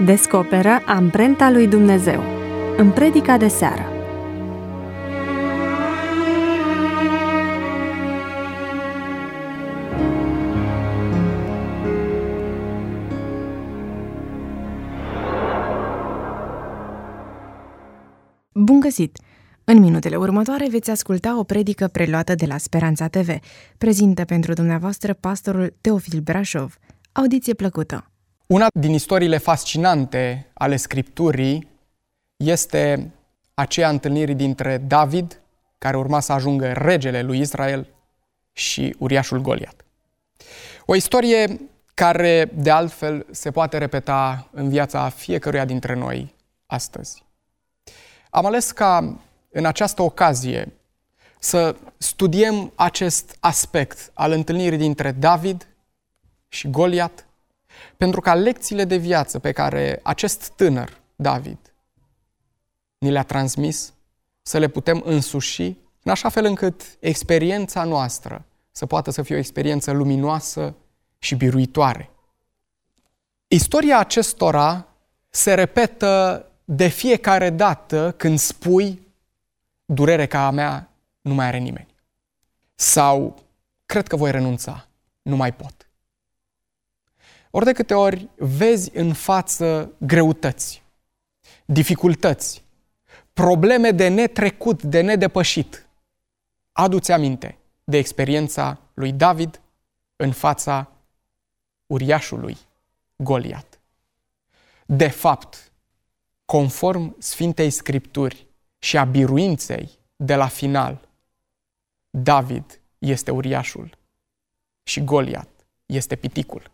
Descoperă amprenta lui Dumnezeu în predica de seară. Bun găsit! În minutele următoare veți asculta o predică preluată de la Speranța TV. Prezintă pentru dumneavoastră pastorul Teofil Brașov. Audiție plăcută! Una din istoriile fascinante ale Scripturii este aceea întâlnirii dintre David, care urma să ajungă regele lui Israel, și uriașul Goliat. O istorie care, de altfel, se poate repeta în viața fiecăruia dintre noi astăzi. Am ales ca, în această ocazie, să studiem acest aspect al întâlnirii dintre David și Goliat, pentru ca lecțiile de viață pe care acest tânăr, David, ni le-a transmis, să le putem însuși, în așa fel încât experiența noastră să poată să fie o experiență luminoasă și biruitoare. Istoria acestora se repetă de fiecare dată când spui: durere ca a mea nu mai are nimeni. Sau cred că voi renunța, nu mai pot. Ori de câte ori vezi în față greutăți, dificultăți, probleme de netrecut, de nedepășit, adu-ți aminte de experiența lui David în fața uriașului Goliat. De fapt, conform Sfintei Scripturi și a biruinței de la final, David este uriașul și Goliat este piticul.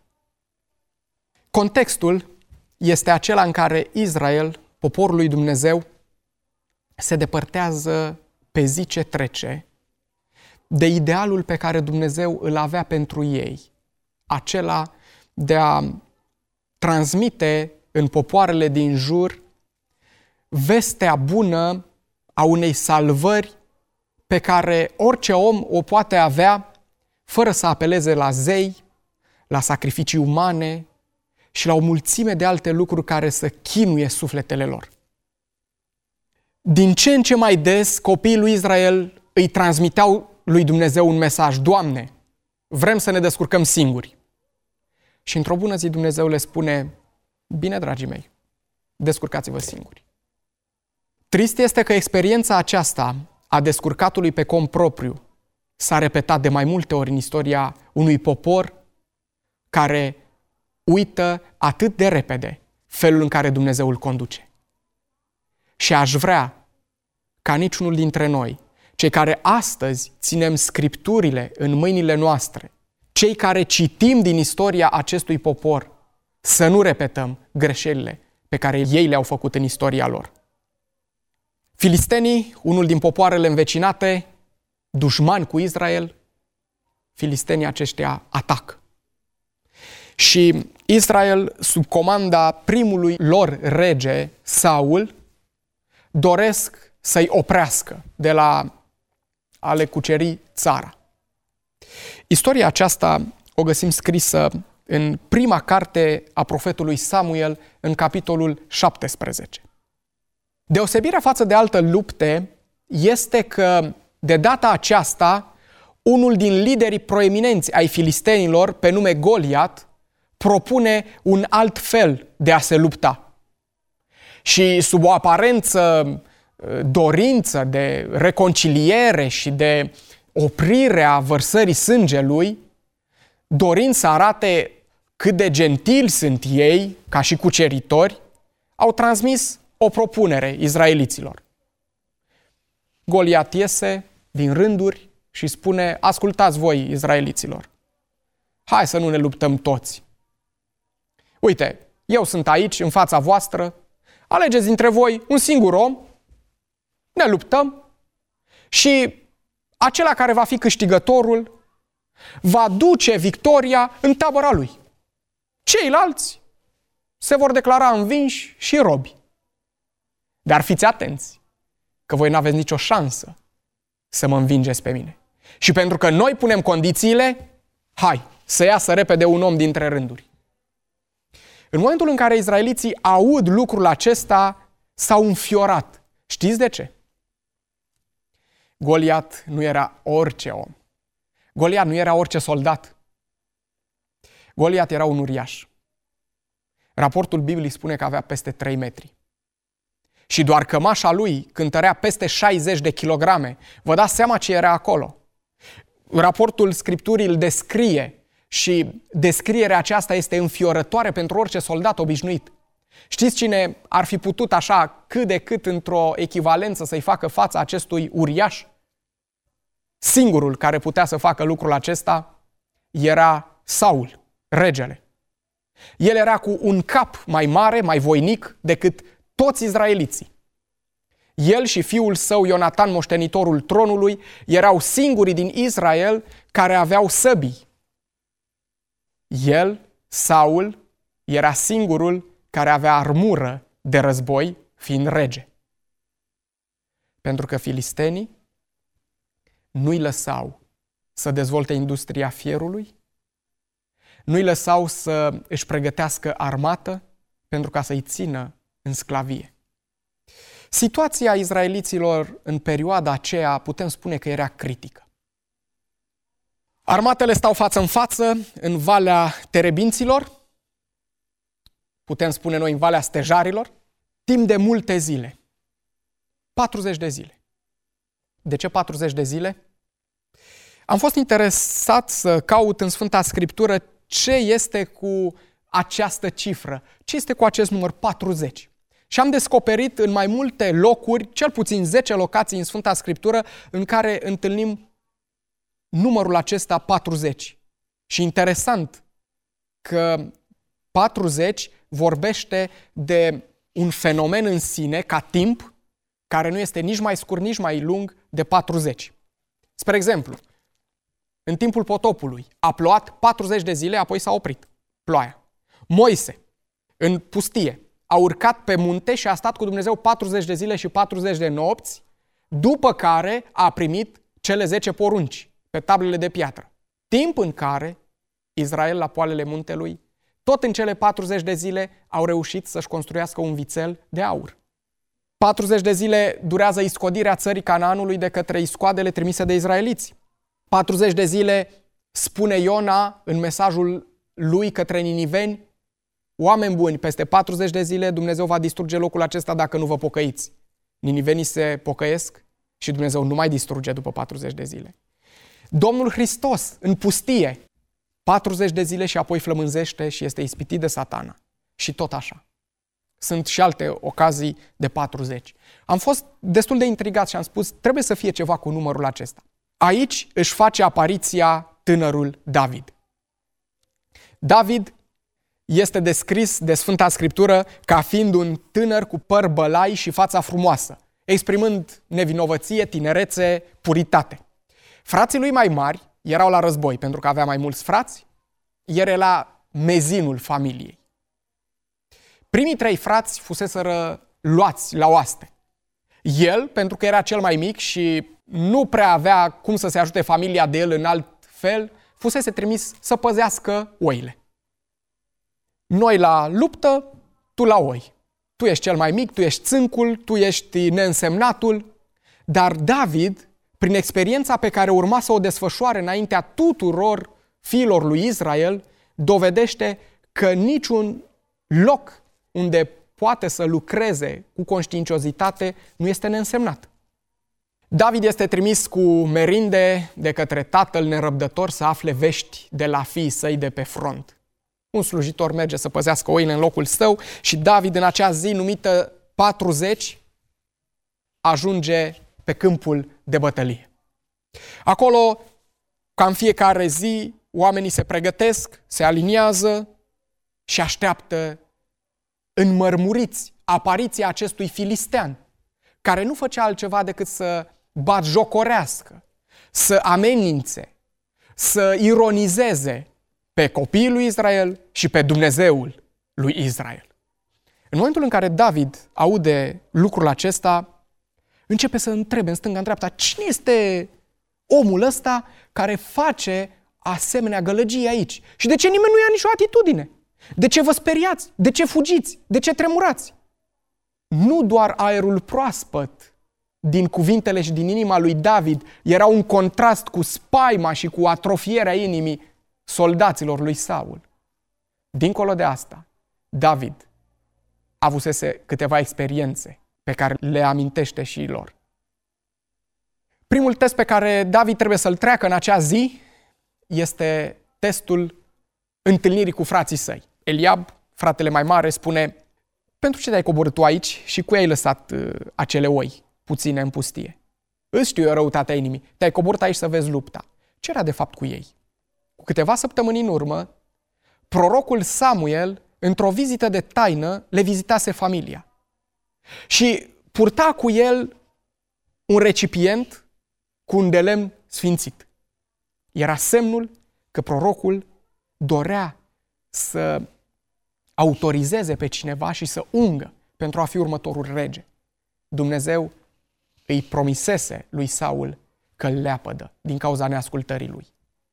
Contextul este acela în care Israel, poporul lui Dumnezeu, se depărtează pe zi ce trece de idealul pe care Dumnezeu îl avea pentru ei, acela de a transmite în popoarele din jur vestea bună a unei salvări pe care orice om o poate avea fără să apeleze la zei, la sacrificii umane și la o mulțime de alte lucruri care să chinuie sufletele lor. Din ce în ce mai des, copiii lui Israel îi transmiteau lui Dumnezeu un mesaj: Doamne, vrem să ne descurcăm singuri. Și într-o bună zi Dumnezeu le spune: bine, dragii mei, descurcați-vă singuri. Trist este că experiența aceasta a descurcatului pe cont propriu s-a repetat de mai multe ori în istoria unui popor care uită atât de repede felul în care Dumnezeu îl conduce. Și aș vrea ca niciunul dintre noi, cei care astăzi ținem Scripturile în mâinile noastre, cei care citim din istoria acestui popor, să nu repetăm greșelile pe care ei le-au făcut în istoria lor. Filistenii, unul din popoarele învecinate, dușmani cu Israel, filistenii aceștia atacă. Și Israel, sub comanda primului lor rege, Saul, doresc să-i oprească de la a le cuceri țara. Istoria aceasta o găsim scrisă în prima carte a profetului Samuel, în capitolul 17. Deosebirea față de alte lupte este că, de data aceasta, unul din liderii proeminenți ai filistenilor, pe nume Goliat, propune un alt fel de a se lupta. Și sub o aparență dorință de reconciliere și de oprire a vărsării sângelui, dorind să arate cât de gentili sunt ei, ca și cuceritori, au transmis o propunere izraeliților. Goliat iese din rânduri și spune: ascultați voi, izraeliților, hai să nu ne luptăm toți. Uite, eu sunt aici, în fața voastră, alegeți dintre voi un singur om, ne luptăm și acela care va fi câștigătorul va duce victoria în tabăra lui. Ceilalți se vor declara învinși și robi. Dar fiți atenți, că voi n-aveți nicio șansă să mă învingeți pe mine. Și pentru că noi punem condițiile, hai, să iasă repede un om dintre rânduri. În momentul în care izraeliții aud lucrul acesta, s-au înfiorat. Știți de ce? Goliat nu era orice om. Goliat nu era orice soldat. Goliat era un uriaș. Raportul Bibliei spune că avea peste 3 metri. Și doar cămașa lui cântărea peste 60 de kilograme. Vă dați seama ce era acolo. Raportul Scripturii îl descrie și descrierea aceasta este înfiorătoare pentru orice soldat obișnuit. Știți cine ar fi putut așa cât de cât într-o echivalență să-i facă fața acestui uriaș? Singurul care putea să facă lucrul acesta era Saul, regele. El era cu un cap mai mare, mai voinic decât toți izraeliții. El și fiul său Ionatan, moștenitorul tronului, erau singurii din Israel care aveau săbii. El, Saul, era singurul care avea armură de război, fiind rege. Pentru că filistenii nu-i lăsau să dezvolte industria fierului, nu-i lăsau să își pregătească armată pentru ca să-i țină în sclavie. Situația izraeliților în perioada aceea putem spune că era critică. Armatele stau față în față în Valea Terebinților, putem spune noi în Valea Stejarilor, timp de multe zile. 40 de zile. De ce 40 de zile? Am fost interesat să caut în Sfânta Scriptură ce este cu această cifră, ce este cu acest număr 40. Și am descoperit în mai multe locuri, cel puțin 10 locații în Sfânta Scriptură, în care întâlnim numărul acesta 40. Și interesant că 40 vorbește de un fenomen în sine, ca timp, care nu este nici mai scurt, nici mai lung de 40. Spre exemplu, în timpul potopului a plouat 40 de zile, apoi s-a oprit ploaia. Moise, în pustie, a urcat pe munte și a stat cu Dumnezeu 40 de zile și 40 de nopți, după care a primit cele 10 porunci pe tablele de piatră. Timp în care Israel, la poalele muntelui, tot în cele 40 de zile au reușit să-și construiască un vițel de aur. 40 de zile durează iscodirea țării Canaanului de către iscoadele trimise de izraeliți. 40 de zile, spune Iona în mesajul lui către niniveni, oameni buni, peste 40 de zile Dumnezeu va distruge locul acesta dacă nu vă pocăiți. Ninivenii se pocăiesc și Dumnezeu nu mai distruge după 40 de zile. Domnul Hristos în pustie, 40 de zile și apoi flămânzește și este ispitit de Satana. Și tot așa. Sunt și alte ocazii de 40. Am fost destul de intrigat și am spus, trebuie să fie ceva cu numărul acesta. Aici își face apariția tânărul David. David este descris de Sfânta Scriptură ca fiind un tânăr cu păr bălai și fața frumoasă, exprimând nevinovăție, tinerețe, puritate. Frații lui mai mari erau la război pentru că avea mai mulți frați, el era mezinul familiei. Primii 3 frați fuseseră luați la oaste. El, pentru că era cel mai mic și nu prea avea cum să se ajute familia de el în alt fel, fusese trimis să păzească oile. Noi la luptă, tu la oi. Tu ești cel mai mic, tu ești țâncul, tu ești neînsemnatul. Dar David, prin experiența pe care urma să o desfășoare înaintea tuturor fiilor lui Israel, dovedește că niciun loc unde poate să lucreze cu conștiinciozitate nu este neînsemnat. David este trimis cu merinde de către tatăl nerăbdător să afle vești de la fiii săi de pe front. Un slujitor merge să păzească oile în locul său și David în acea zi numită 40 ajunge pe câmpul de bătălie. Acolo, ca în fiecare zi, oamenii se pregătesc, se aliniază și așteaptă înmărmuriți apariția acestui filistean, care nu făcea altceva decât să batjocorească, să amenințe, să ironizeze pe copiii lui Israel și pe Dumnezeul lui Israel. În momentul în care David aude lucrul acesta, începe să întrebe în stânga, în dreapta, cine este omul ăsta care face asemenea gălăgie aici? Și de ce nimeni nu ia nicio atitudine? De ce vă speriați? De ce fugiți? De ce tremurați? Nu doar aerul proaspăt din cuvintele și din inima lui David era un contrast cu spaima și cu atrofierea inimii soldaților lui Saul. Dincolo de asta, David avusese câteva experiențe pe care le amintește și lor. Primul test pe care David trebuie să-l treacă în acea zi este testul întâlnirii cu frații săi. Eliab, fratele mai mare, spune: pentru ce te-ai coborât tu aici și cu ai lăsat acele oi puține în pustie? Îți știu eu răutatea inimii. Te-ai coborât aici să vezi lupta. Ce era de fapt cu ei? Cu câteva săptămâni în urmă, prorocul Samuel, într-o vizită de taină, le vizitase familia. Și purta cu el un recipient cu un de lemn sfințit. Era semnul că prorocul dorea să autorizeze pe cineva și să ungă pentru a fi următorul rege. Dumnezeu îi promisese lui Saul că îl leapădă din cauza neascultării lui.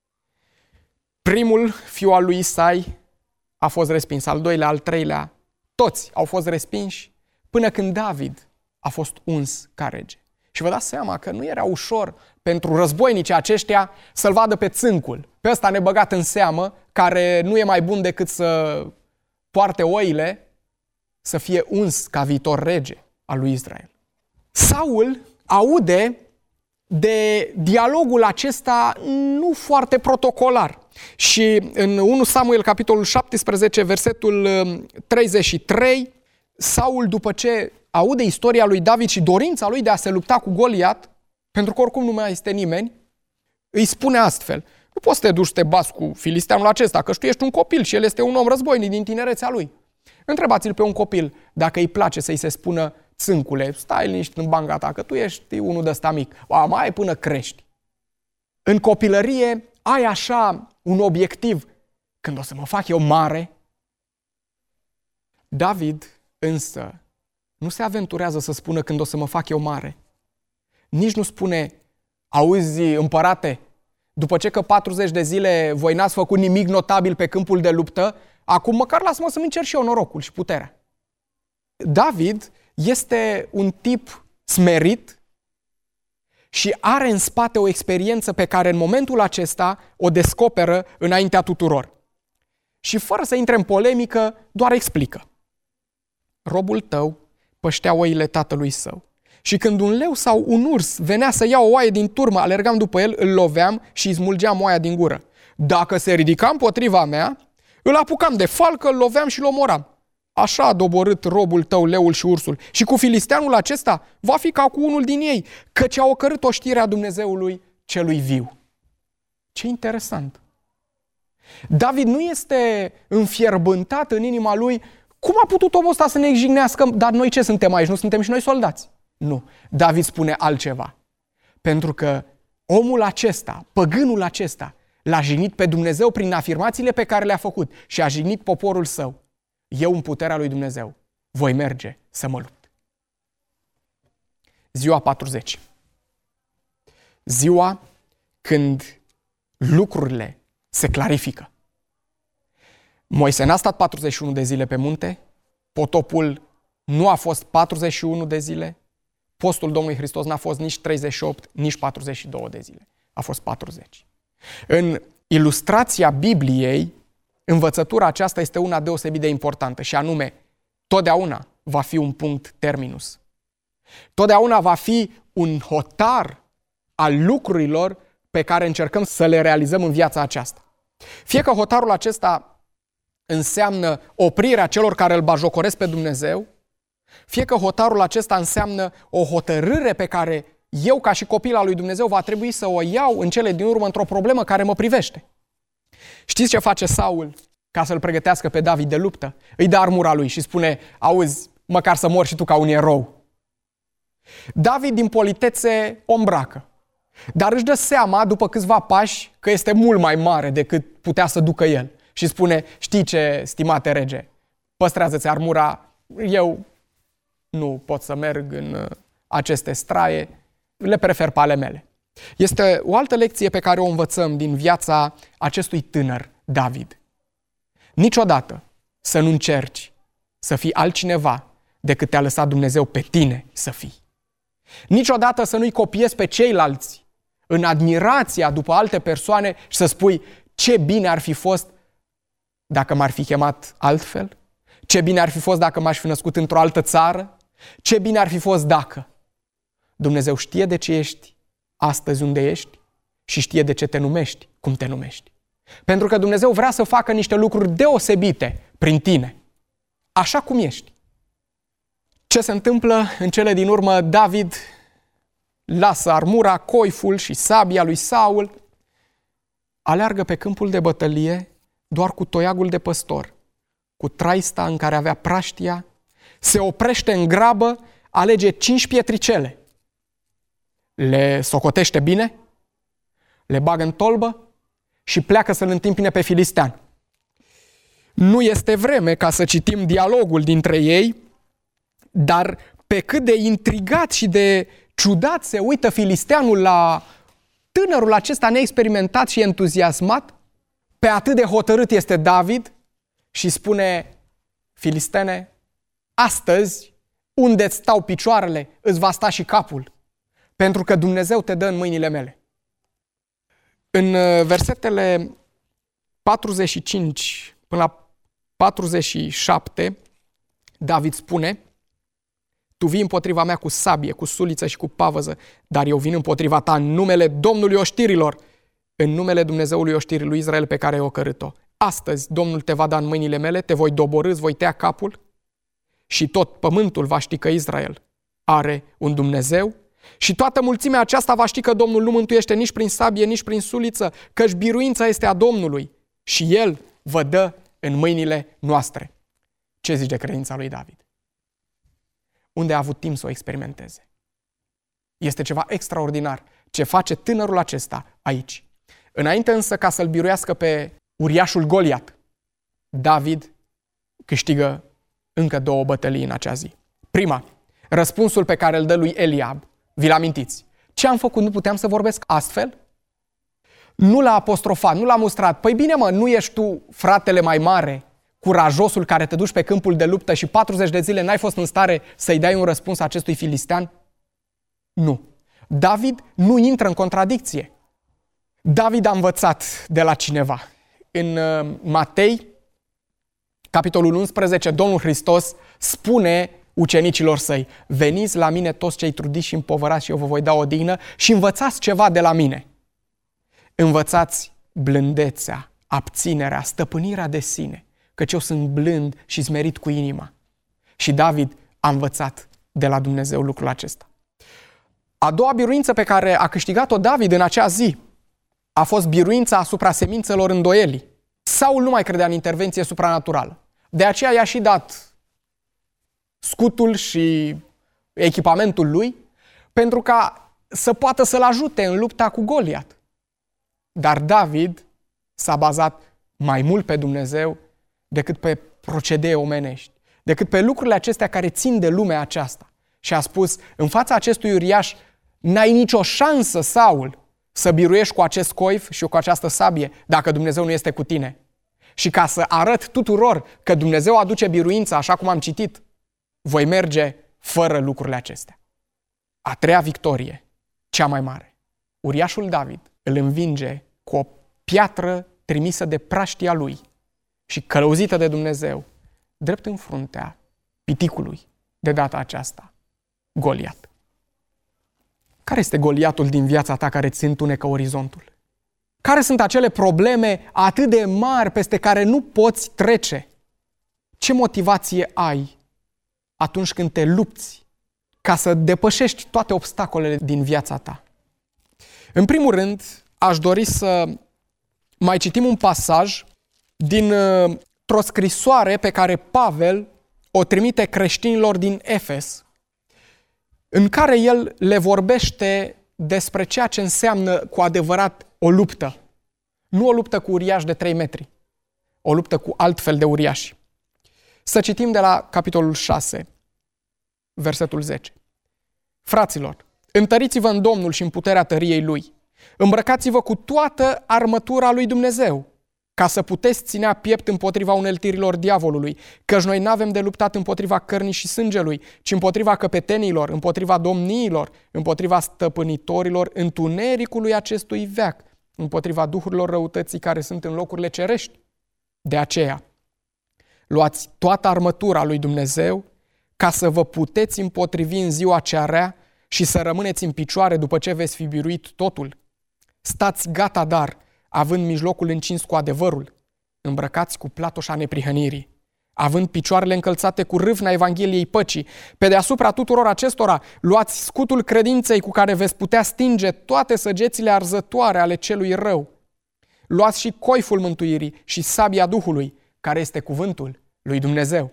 Primul fiu al lui Isai a fost respins, al doilea, al treilea, toți au fost respinși până când David a fost uns ca rege. Și vă dați seama că nu era ușor pentru războinicii aceștia să-l vadă pe țâncul, pe ăsta nebăgat în seamă, care nu e mai bun decât să poarte oile, să fie uns ca viitor rege al lui Israel. Saul aude de dialogul acesta nu foarte protocolar. Și în 1 Samuel, capitolul 17, versetul 33, Saul, după ce aude istoria lui David și dorința lui de a se lupta cu Goliat, pentru că oricum nu mai este nimeni, îi spune astfel: nu poți să te duci să te bați cu filisteanul acesta, că tu ești un copil și el este un om războinic din tinerețea lui. Întrebați-l pe un copil dacă îi place să-i se spună: țâncule, stai liniștit în banga ta, că tu ești unul de ăsta mic. Mai ai până crești. În copilărie ai așa un obiectiv: când o să mă fac eu mare. David însă nu se aventurează să spună când o să mă fac eu mare. Nici nu spune: auzi, împărate, după ce că 40 de zile voi n-ați făcut nimic notabil pe câmpul de luptă, acum măcar lasă-mă să-mi încerc și eu norocul și puterea. David este un tip smerit și are în spate o experiență pe care în momentul acesta o descoperă înaintea tuturor. Și fără să intre în polemică, doar explică: robul tău păștea oile tatălui său. Și când un leu sau un urs venea să ia o oaie din turmă, alergam după el, îl loveam și îi smulgeam oaia din gură. Dacă se ridica împotriva mea, îl apucam de falcă, îl loveam și îl omoram. Așa a doborât robul tău leul și ursul. Și cu filisteanul acesta va fi ca cu unul din ei, căci a ocărât oștirea Dumnezeului celui viu. Ce interesant! David nu este înfierbântat în inima lui: cum a putut omul ăsta să ne jignească? Dar noi ce suntem aici? Nu suntem și noi soldați? Nu. David spune altceva. Pentru că omul acesta, păgânul acesta, l-a jignit pe Dumnezeu prin afirmațiile pe care le-a făcut și a jignit poporul său. Eu, în puterea lui Dumnezeu, voi merge să mă lupt. Ziua 40. Ziua când lucrurile se clarifică. Moise n-a stat 41 de zile pe munte, potopul nu a fost 41 de zile, postul Domnului Hristos n-a fost nici 38, nici 42 de zile. A fost 40. În ilustrația Bibliei, învățătura aceasta este una deosebit de importantă și anume, totdeauna va fi un punct terminus. Totdeauna va fi un hotar al lucrurilor pe care încercăm să le realizăm în viața aceasta. Fie că hotarul acesta înseamnă oprirea celor care îl bajocoresc pe Dumnezeu, fie că hotarul acesta înseamnă o hotărâre pe care eu, ca și copil al lui Dumnezeu, va trebui să o iau în cele din urmă într-o problemă care mă privește. Știți ce face Saul ca să-l pregătească pe David de luptă? Îi dă armura lui și spune: auzi, măcar să mori și tu ca un erou. David, din politețe, o îmbracă. Dar își dă seama, după câțiva pași, că este mult mai mare decât putea să ducă el. Și spune: știi ce, stimate rege, păstrează-ți armura, eu nu pot să merg în aceste straie, le prefer pe ale mele. Este o altă lecție pe care o învățăm din viața acestui tânăr, David. Niciodată să nu încerci să fii altcineva decât te-a lăsat Dumnezeu pe tine să fii. Niciodată să nu-i copiezi pe ceilalți în admirația după alte persoane și să spui ce bine ar fi fost dacă m-ar fi chemat altfel, ce bine ar fi fost dacă m-aș fi născut într-o altă țară, ce bine ar fi fost dacă. Dumnezeu știe de ce ești astăzi unde ești și știe de ce te numești cum te numești. Pentru că Dumnezeu vrea să facă niște lucruri deosebite prin tine, așa cum ești. Ce se întâmplă în cele din urmă? David lasă armura, coiful și sabia lui Saul, aleargă pe câmpul de bătălie doar cu toiagul de păstor, cu traista în care avea praștia, se oprește în grabă, alege 5 pietricele, le socotește bine, le bagă în tolbă și pleacă să-l întâmpine pe filistean. Nu este vreme ca să citim dialogul dintre ei, dar pe cât de intrigat și de ciudat se uită filisteanul la tânărul acesta neexperimentat și entuziasmat, pe atât de hotărât este David și spune: filistene, astăzi unde-ți stau picioarele, îți va sta și capul, pentru că Dumnezeu te dă în mâinile mele. În versetele 45 până la 47, David spune: tu vii împotriva mea cu sabie, cu suliță și cu pavăză, dar eu vin împotriva ta în numele Domnului oștirilor, în numele Dumnezeului oștirii lui Israel pe care ai ocărât-o. Astăzi Domnul te va da în mâinile mele, te voi doborî, îți voi tăia capul și tot pământul va ști că Israel are un Dumnezeu și toată mulțimea aceasta va ști că Domnul nu mântuiește nici prin sabie, nici prin suliță, căci biruința este a Domnului și El vă dă în mâinile noastre. Ce zici de credința lui David? Unde a avut timp să o experimenteze? Este ceva extraordinar ce face tânărul acesta aici. Înainte însă ca să-l biruiască pe uriașul Goliat, David câștigă încă 2 bătălii în acea zi. Prima, răspunsul pe care îl dă lui Eliab. Vi-l amintiți? Ce am făcut? Nu puteam să vorbesc astfel? Nu l-a apostrofat, nu l-a mustrat. Păi bine mă, nu ești tu fratele mai mare, curajosul care te duci pe câmpul de luptă și 40 de zile n-ai fost în stare să-i dai un răspuns acestui filistean? Nu. David nu intră în contradicție. David a învățat de la cineva. În Matei, capitolul 11, Domnul Hristos spune ucenicilor săi: veniți la mine toți cei trudiți și împovărați și eu vă voi da odihnă și învățați ceva de la mine. Învățați blândețea, abținerea, stăpânirea de sine, căci eu sunt blând și smerit cu inima. Și David a învățat de la Dumnezeu lucrul acesta. A doua biruință pe care a câștigat-o David în acea zi a fost biruința asupra semințelor îndoielii. Saul nu mai credea în intervenție supranaturală. De aceea i-a și dat scutul și echipamentul lui pentru ca să poată să-l ajute în lupta cu Goliat. Dar David s-a bazat mai mult pe Dumnezeu decât pe procedee omenești, decât pe lucrurile acestea care țin de lumea aceasta. Și a spus: în fața acestui uriaș n-ai nicio șansă, Saul, să biruiești cu acest coif și cu această sabie dacă Dumnezeu nu este cu tine. Și ca să arăt tuturor că Dumnezeu aduce biruința, așa cum am citit, voi merge fără lucrurile acestea. A treia victorie, cea mai mare. Uriașul David îl învinge cu o piatră trimisă de praștia lui și călăuzită de Dumnezeu, drept în fruntea piticului, de data aceasta, Goliat. Care este Goliatul din viața ta care ți întunecă orizontul? Care sunt acele probleme atât de mari peste care nu poți trece? Ce motivație ai atunci când te lupți ca să depășești toate obstacolele din viața ta? În primul rând, aș dori să mai citim un pasaj dintr-o scrisoare pe care Pavel o trimite creștinilor din Efes, în care el le vorbește despre ceea ce înseamnă cu adevărat o luptă. Nu o luptă cu uriași de 3 metri, o luptă cu altfel de uriași. Să citim de la capitolul 6, versetul 10. Fraților, întăriți-vă în Domnul și în puterea tăriei Lui. Îmbrăcați-vă cu toată armătura lui Dumnezeu, ca să puteți ținea piept împotriva uneltirilor diavolului, căci noi n-avem de luptat împotriva cărnii și sângelui, ci împotriva căpetenilor, împotriva domniilor, împotriva stăpânitorilor întunericului acestui veac, împotriva duhurilor răutății care sunt în locurile cerești. De aceea, luați toată armătura lui Dumnezeu ca să vă puteți împotrivi în ziua cea rea și să rămâneți în picioare după ce veți fi biruit totul. Stați gata, dar, având mijlocul încins cu adevărul, îmbrăcați cu platoșa neprihănirii, având picioarele încălțate cu râvna Evangheliei păcii. Pe deasupra tuturor acestora, luați scutul credinței cu care veți putea stinge toate săgețile arzătoare ale celui rău. Luați și coiful mântuirii și sabia Duhului, care este cuvântul lui Dumnezeu.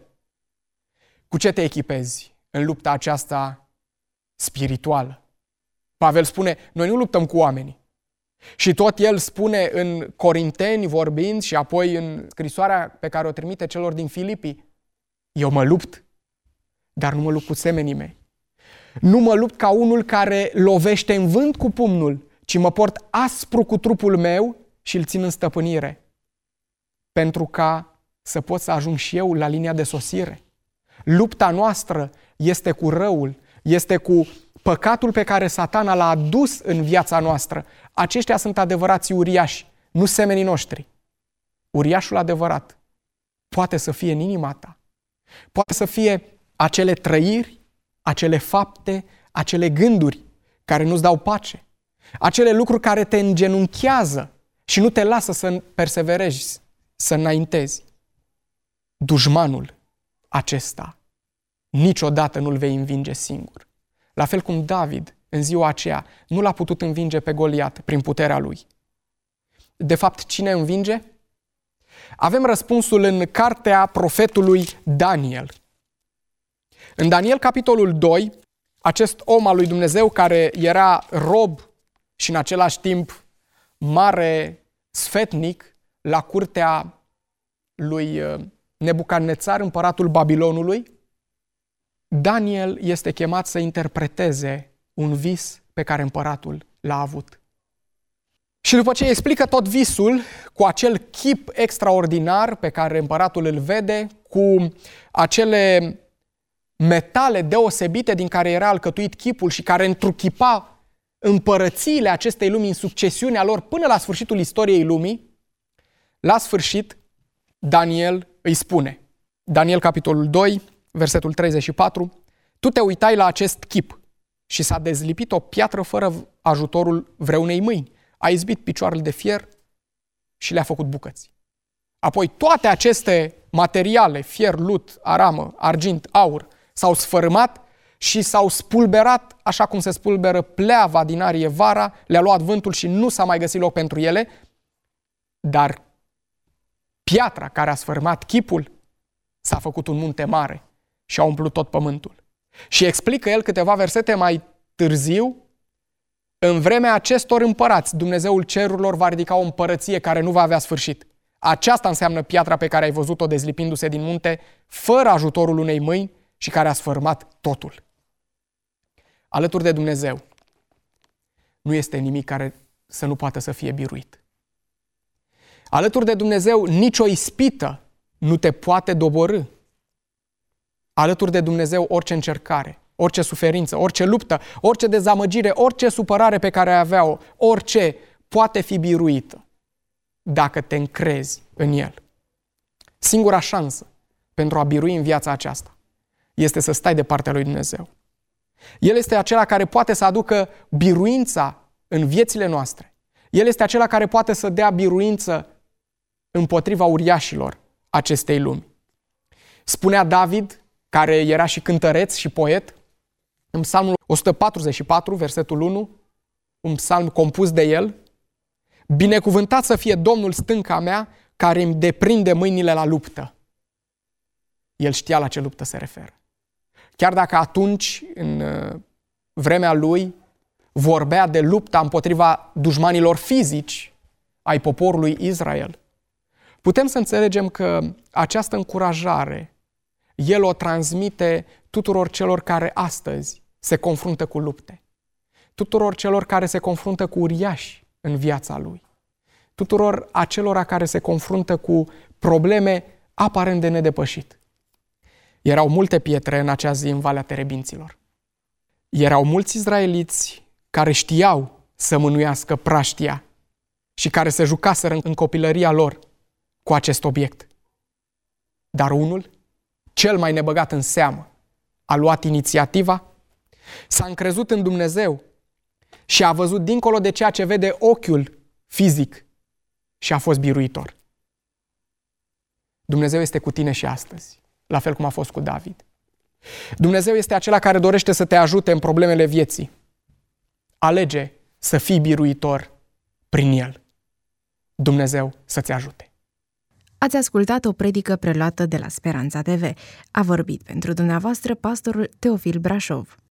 Cu ce te echipezi în lupta aceasta spirituală? Pavel spune, noi nu luptăm cu oamenii. Și tot el spune în Corinteni vorbind și apoi în scrisoarea pe care o trimite celor din Filipii, eu mă lupt, dar nu mă lupt cu semenii mei. Nu mă lupt ca unul care lovește în vânt cu pumnul, ci mă port aspru cu trupul meu și îl țin în stăpânire, pentru ca să pot să ajung și eu la linia de sosire. Lupta noastră este cu răul, este cu păcatul pe care Satana l-a adus în viața noastră. Aceștia sunt adevărații uriași, nu semenii noștri. Uriașul adevărat poate să fie în inima ta. Poate să fie acele trăiri, acele fapte, acele gânduri care nu-ți dau pace. Acele lucruri care te îngenunchează și nu te lasă să perseverezi, să înaintezi. Dușmanul acesta niciodată nu-l vei învinge singur. La fel cum David, în ziua aceea, nu l-a putut învinge pe Goliat prin puterea lui. De fapt, cine învinge? Avem răspunsul în cartea profetului Daniel. În Daniel, capitolul 2, acest om al lui Dumnezeu care era rob și în același timp mare sfetnic la curtea lui Nebucadnețar, împăratul Babilonului, Daniel este chemat să interpreteze un vis pe care împăratul l-a avut. Și după ce explică tot visul cu acel chip extraordinar pe care împăratul îl vede, cu acele metale deosebite din care era alcătuit chipul și care întruchipa împărățiile acestei lumi în succesiunea lor până la sfârșitul istoriei lumii, la sfârșit Daniel îi spune, Daniel capitolul 2, versetul 34, tu te uitai la acest chip și s-a dezlipit o piatră fără ajutorul vreunei mâini. A izbit picioarele de fier și le-a făcut bucăți. Apoi toate aceste materiale, fier, lut, aramă, argint, aur, s-au sfărâmat și s-au spulberat așa cum se spulberă pleava din arie vara, le-a luat vântul și nu s-a mai găsit loc pentru ele, dar piatra care a sfărâmat chipul s-a făcut un munte mare și a umplut tot pământul. Și explică el câteva versete mai târziu, în vremea acestor împărați, Dumnezeul cerurilor va ridica o împărăție care nu va avea sfârșit. Aceasta înseamnă piatra pe care ai văzut-o dezlipindu-se din munte, fără ajutorul unei mâini și care a sfărâmat totul. Alături de Dumnezeu nu este nimic care să nu poată să fie biruit. Alături de Dumnezeu nicio ispită nu te poate doborî. Alături de Dumnezeu orice încercare, orice suferință, orice luptă, orice dezamăgire, orice supărare pe care ai avea-o, orice poate fi biruită dacă te încrezi în El. Singura șansă pentru a birui în viața aceasta este să stai de partea lui Dumnezeu. El este acela care poate să aducă biruința în viețile noastre. El este acela care poate să dea biruință împotriva uriașilor acestei lumi. Spunea David, care era și cântăreț și poet, în Psalmul 144, versetul 1, un psalm compus de el, binecuvântat să fie Domnul stânca mea, care îmi deprinde mâinile la luptă. El știa la ce luptă se referă. Chiar dacă atunci, în vremea lui, vorbea de lupta împotriva dușmanilor fizici ai poporului Israel, putem să înțelegem că această încurajare el o transmite tuturor celor care astăzi se confruntă cu lupte, tuturor celor care se confruntă cu uriași în viața lui, tuturor acelora care se confruntă cu probleme aparent de nedepășit. Erau multe pietre în acea zi în Valea Terebinților. Erau mulți izraeliți care știau să mânuiască praștia și care se jucaseră în copilăria lor cu acest obiect. Dar unul, cel mai nebăgat în seamă, a luat inițiativa, s-a încrezut în Dumnezeu și a văzut dincolo de ceea ce vede ochiul fizic și a fost biruitor. Dumnezeu este cu tine și astăzi, la fel cum a fost cu David. Dumnezeu este acela care dorește să te ajute în problemele vieții. Alege să fii biruitor prin El. Dumnezeu să-ți ajute. Ați ascultat o predică preluată de la Speranța TV. A vorbit pentru dumneavoastră pastorul Teofil Brașov.